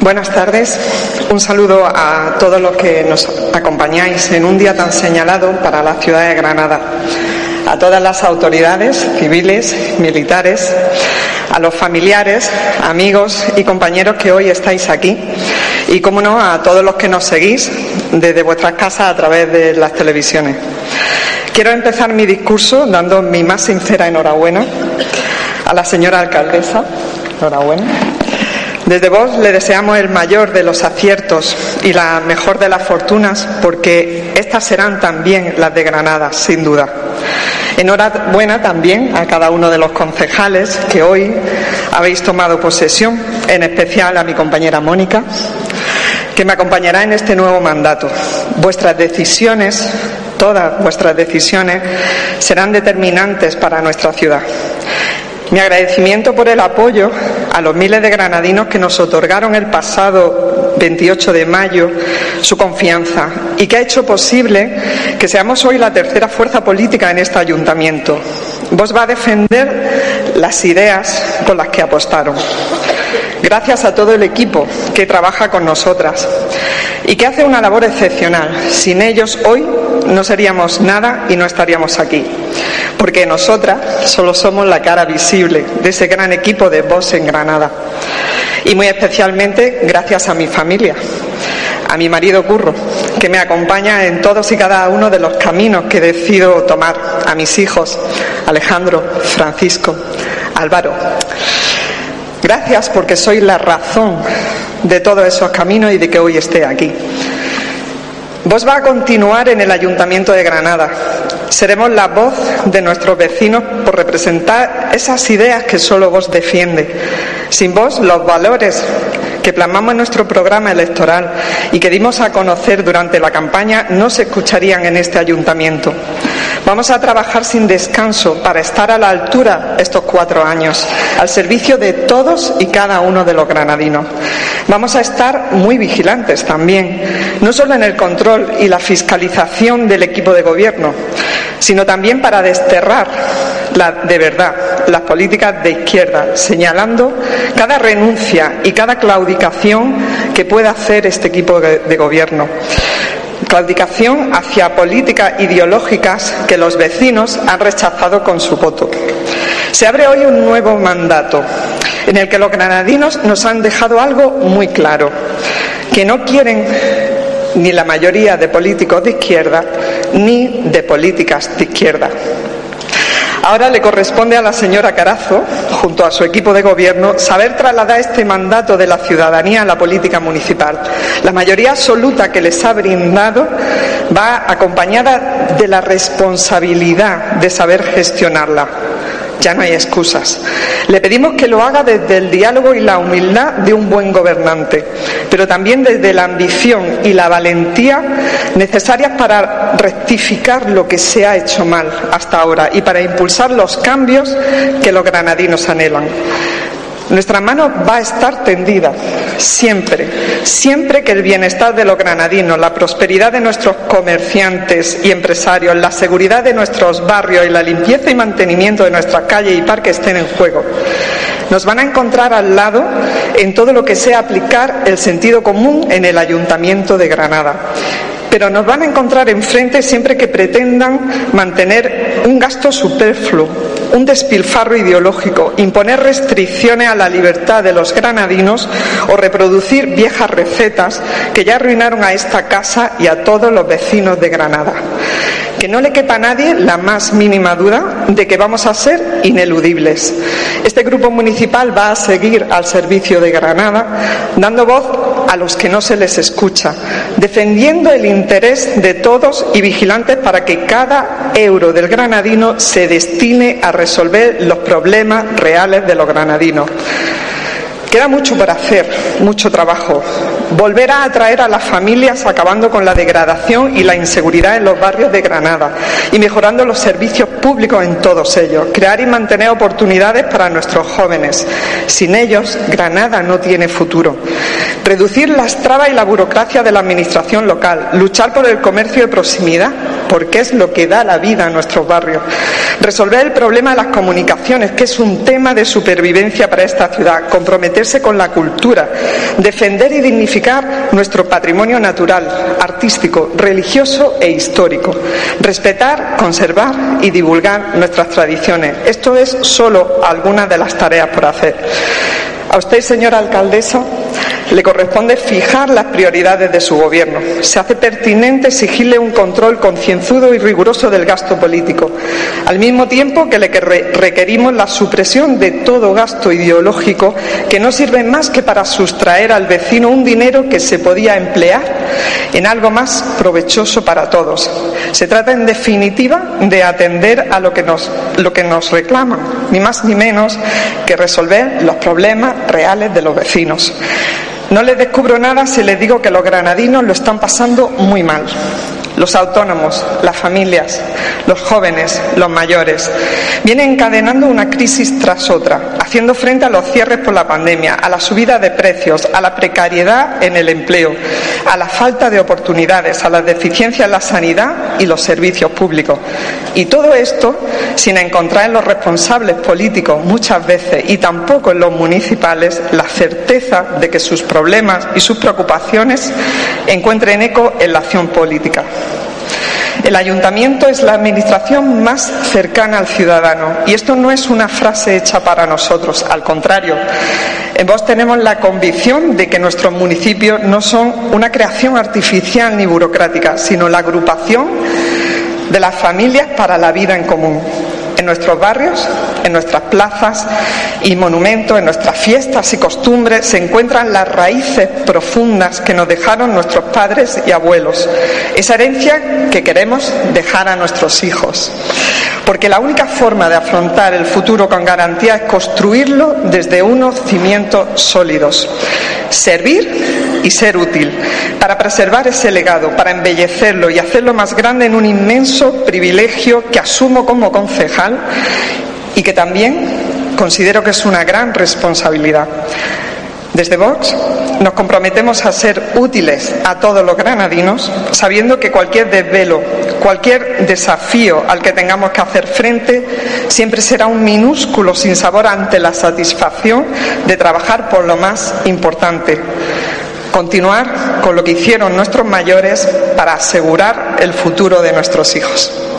Buenas tardes. Un saludo a todos los que nos acompañáis en un día tan señalado para la ciudad de Granada. A todas las autoridades civiles, militares, a los familiares, amigos y compañeros que hoy estáis aquí y, cómo no, a todos los que nos seguís desde vuestras casas a través de las televisiones. Quiero empezar mi discurso dando mi más sincera enhorabuena a la señora alcaldesa. Enhorabuena. Desde Vox le deseamos el mayor de los aciertos y la mejor de las fortunas, porque estas serán también las de Granada, sin duda. Enhorabuena también a cada uno de los concejales que hoy habéis tomado posesión, en especial a mi compañera Mónica, que me acompañará en este nuevo mandato. Vuestras decisiones, todas vuestras decisiones, serán determinantes para nuestra ciudad. Mi agradecimiento por el apoyo a los miles de granadinos que nos otorgaron el pasado 28 de mayo su confianza y que ha hecho posible que seamos hoy la tercera fuerza política en este ayuntamiento. Vox va a defender las ideas por las que apostaron. Gracias a todo el equipo que trabaja con nosotras y que hace una labor excepcional. Sin ellos hoy no seríamos nada y no estaríamos aquí, porque nosotras solo somos la cara visible de ese gran equipo de Vox en Granada. Y muy especialmente gracias a mi familia, a mi marido Curro, que me acompaña en todos y cada uno de los caminos que decido tomar, a mis hijos, Alejandro, Francisco, Álvaro. Gracias porque sois la razón de todos esos caminos y de que hoy esté aquí. Vox va a continuar en el Ayuntamiento de Granada. Seremos la voz de nuestros vecinos por representar esas ideas que solo Vox defiende. Sin Vox, los valores que plasmamos en nuestro programa electoral y que dimos a conocer durante la campaña no se escucharían en este ayuntamiento. Vamos a trabajar sin descanso para estar a la altura estos 4 años, al servicio de todos y cada uno de los granadinos. Vamos a estar muy vigilantes también, no solo en el control y la fiscalización del equipo de gobierno, sino también para desterrar de verdad las políticas de izquierda, señalando cada renuncia y cada claudicación que pueda hacer este equipo de gobierno. Claudicación hacia políticas ideológicas que los vecinos han rechazado con su voto. Se abre hoy un nuevo mandato en el que los granadinos nos han dejado algo muy claro, que no quieren ni la mayoría de políticos de izquierda ni de políticas de izquierda. Ahora le corresponde a la señora Carazo, junto a su equipo de gobierno, saber trasladar este mandato de la ciudadanía a la política municipal. La mayoría absoluta que les ha brindado va acompañada de la responsabilidad de saber gestionarla. Ya no hay excusas. Le pedimos que lo haga desde el diálogo y la humildad de un buen gobernante, pero también desde la ambición y la valentía necesarias para rectificar lo que se ha hecho mal hasta ahora y para impulsar los cambios que los granadinos anhelan. Nuestra mano va a estar tendida, siempre que el bienestar de los granadinos, la prosperidad de nuestros comerciantes y empresarios, la seguridad de nuestros barrios y la limpieza y mantenimiento de nuestras calles y parques estén en juego. Nos van a encontrar al lado en todo lo que sea aplicar el sentido común en el Ayuntamiento de Granada. Pero nos van a encontrar enfrente siempre que pretendan mantener un gasto superfluo, un despilfarro ideológico, imponer restricciones a la libertad de los granadinos o reproducir viejas recetas que ya arruinaron a esta casa y a todos los vecinos de Granada. Que no le quepa a nadie la más mínima duda de que vamos a ser ineludibles. Este grupo municipal va a seguir al servicio de Granada, dando voz a los que no se les escucha, defendiendo el interés de todos y vigilantes para que cada euro del granadino se destine a resolver los problemas reales de los granadinos. Queda mucho por hacer, mucho trabajo. Volver a atraer a las familias acabando con la degradación y la inseguridad en los barrios de Granada y mejorando los servicios públicos en todos ellos. Crear y mantener oportunidades para nuestros jóvenes. Sin ellos, Granada no tiene futuro. Reducir las trabas y la burocracia de la administración local. Luchar por el comercio de proximidad porque es lo que da la vida a nuestros barrios. Resolver el problema de las comunicaciones, que es un tema de supervivencia para esta ciudad. Comprometerse con la cultura, defender y dignificar nuestro patrimonio natural, artístico, religioso e histórico. Respetar, conservar y divulgar nuestras tradiciones. Esto es solo algunas de las tareas por hacer. A usted, señora alcaldesa, le corresponde fijar las prioridades de su gobierno. Se hace pertinente exigirle un control concienzudo y riguroso del gasto político, al mismo tiempo que le requerimos la supresión de todo gasto ideológico que no sirve más que para sustraer al vecino un dinero que se podía emplear en algo más provechoso para todos. Se trata, en definitiva, de atender a lo que nos reclaman, ni más ni menos que resolver los problemas reales de los vecinos. No les descubro nada si les digo que los granadinos lo están pasando muy mal. Los autónomos, las familias, los jóvenes, los mayores, vienen encadenando una crisis tras otra, haciendo frente a los cierres por la pandemia, a la subida de precios, a la precariedad en el empleo, a la falta de oportunidades, a las deficiencias en la sanidad y los servicios públicos. Y todo esto sin encontrar en los responsables políticos muchas veces, y tampoco en los municipales, la certeza de que sus problemas y sus preocupaciones encuentren eco en la acción política. El ayuntamiento es la administración más cercana al ciudadano, y esto no es una frase hecha para nosotros, al contrario. En Vox tenemos la convicción de que nuestros municipios no son una creación artificial ni burocrática, sino la agrupación de las familias para la vida en común. En nuestros barrios, en nuestras plazas y monumentos, en nuestras fiestas y costumbres se encuentran las raíces profundas que nos dejaron nuestros padres y abuelos, esa herencia que queremos dejar a nuestros hijos. Porque la única forma de afrontar el futuro con garantía es construirlo desde unos cimientos sólidos. Servir y ser útil, para preservar ese legado, para embellecerlo y hacerlo más grande en un inmenso privilegio que asumo como concejal y que también considero que es una gran responsabilidad. Desde Vox nos comprometemos a ser útiles a todos los granadinos, sabiendo que cualquier desvelo, cualquier desafío al que tengamos que hacer frente, siempre será un minúsculo sinsabor ante la satisfacción de trabajar por lo más importante: continuar con lo que hicieron nuestros mayores para asegurar el futuro de nuestros hijos.